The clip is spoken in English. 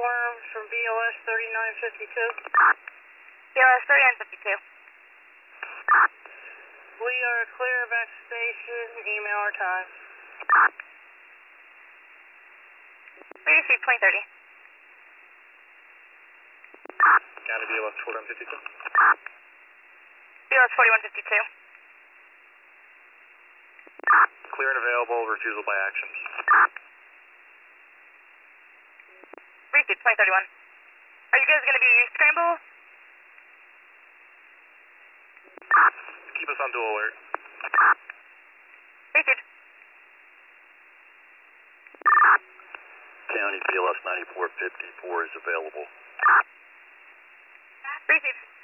confirmed from BLS 3952. BLS 3952. We are clear back to station. Email our time. Receive 2030. County BLS 4152. BLS 4152. Clear and available, refusal by actions. Receive 2031. Are you guys going to be scramble? Keep us on dual alert. Receive. County BLS 9454 is available. Receive.